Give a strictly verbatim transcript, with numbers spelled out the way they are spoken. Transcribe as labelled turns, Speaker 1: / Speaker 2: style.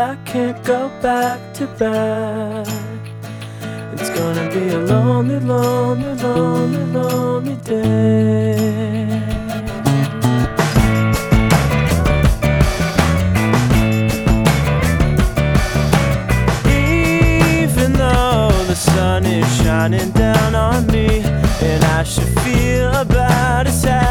Speaker 1: I can't go back to bed. It's gonna be a lonely, lonely, lonely, lonely day. Even though the sun is shining down on me, and I should feel about as happy